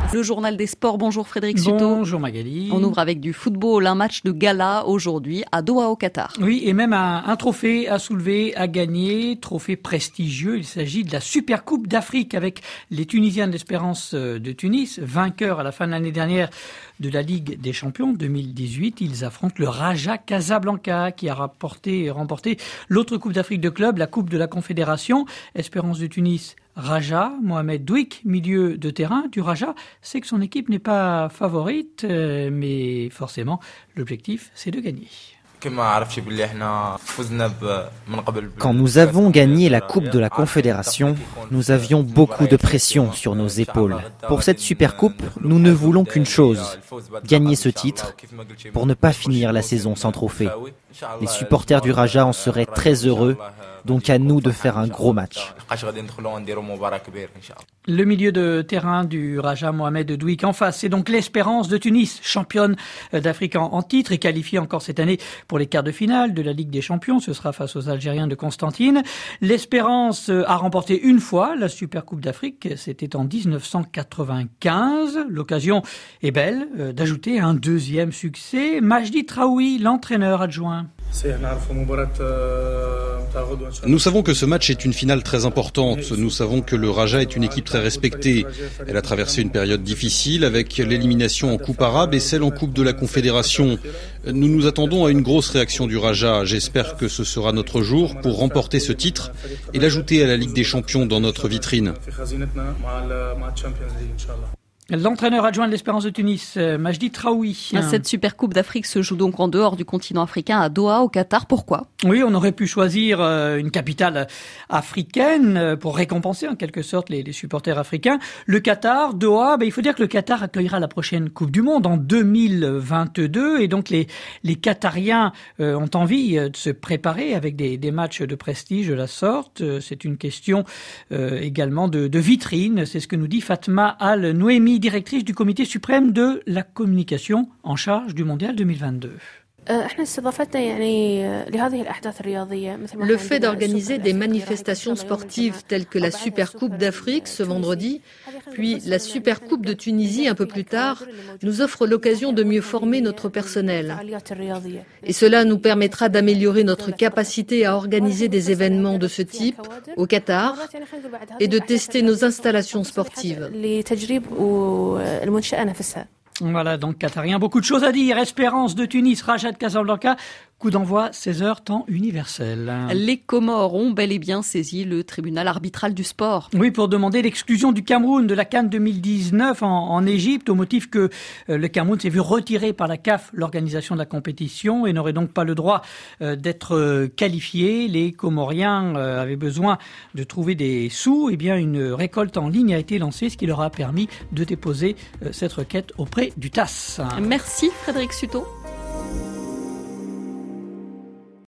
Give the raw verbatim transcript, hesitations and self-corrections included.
Le journal des sports, bonjour Frédéric Suto. Bonjour Magali. On ouvre avec du football, un match de gala aujourd'hui à Doha au Qatar. Oui, et même un, un trophée à soulever, à gagner, trophée prestigieux. Il s'agit de la Super Coupe d'Afrique avec les Tunisiens de l'Espérance de Tunis, vainqueurs à la fin de l'année dernière de la Ligue des Champions deux mille dix-huit. Ils affrontent le Raja Casablanca qui a rapporté, remporté l'autre Coupe d'Afrique de club, la Coupe de la Confédération. Espérance de Tunis, Raja, Mohamed Douik, milieu de terrain du Raja, sait que son équipe n'est pas favorite, euh, mais forcément, l'objectif, c'est de gagner. Quand nous avons gagné la Coupe de la Confédération, nous avions beaucoup de pression sur nos épaules. Pour cette Super Coupe, nous ne voulons qu'une chose, gagner ce titre pour ne pas finir la saison sans trophée. Les supporters du Raja en seraient très heureux, donc à nous de faire un gros match. Le milieu de terrain du Raja, Mohamed Douik, en face, c'est donc l'Espérance de Tunis, championne d'Afrique en, en titre et qualifiée encore cette année pour les quarts de finale de la Ligue des Champions. Ce sera face aux Algériens de Constantine. L'Espérance a remporté une fois la Super Coupe d'Afrique, c'était en dix-neuf cent quatre-vingt-quinze. L'occasion est belle d'ajouter un deuxième succès. Majdi Traoui, l'entraîneur adjoint. Nous savons que ce match est une finale très importante. Nous savons que le Raja est une équipe très respectée. Elle a traversé une période difficile avec l'élimination en Coupe arabe et celle en Coupe de la Confédération. Nous nous attendons à une grosse réaction du Raja. J'espère que ce sera notre jour pour remporter ce titre et l'ajouter à la Ligue des Champions dans notre vitrine. L'entraîneur adjoint de l'Espérance de Tunis, Majdi Traoui. Cette Super Coupe d'Afrique se joue donc en dehors du continent africain, à Doha, au Qatar. Pourquoi ? Oui, on aurait pu choisir une capitale africaine pour récompenser en quelque sorte les, les supporters africains. Le Qatar, Doha, ben, il faut dire que le Qatar accueillera la prochaine Coupe du Monde en deux mille vingt-deux et donc les, les Qatariens euh, ont envie de se préparer avec des, des matchs de prestige de la sorte. C'est une question euh, également de, de vitrine, c'est ce que nous dit Fatma Al-Nouemi, directrice du comité suprême de la communication en charge du mondial deux mille vingt-deux. Le fait d'organiser des manifestations sportives telles que la Super Coupe d'Afrique ce vendredi, puis la Super Coupe de Tunisie un peu plus tard, nous offre l'occasion de mieux former notre personnel. Et cela nous permettra d'améliorer notre capacité à organiser des événements de ce type au Qatar et de tester nos installations sportives. Voilà, donc qatarien, beaucoup de choses à dire. Espérance de Tunis, Raja de Casablanca, coup d'envoi seize heures temps universel. Les Comores ont bel et bien saisi le tribunal arbitral du sport. Oui, pour demander l'exclusion du Cameroun de la CAN deux mille dix-neuf en, en Égypte, au motif que euh, le Cameroun s'est vu retirer par la C A F l'organisation de la compétition et n'aurait donc pas le droit euh, d'être euh, qualifié. Les Comoriens euh, avaient besoin de trouver des sous. Eh bien, une récolte en ligne a été lancée, ce qui leur a permis de déposer euh, cette requête auprès du T A S. Merci Frédéric Suto.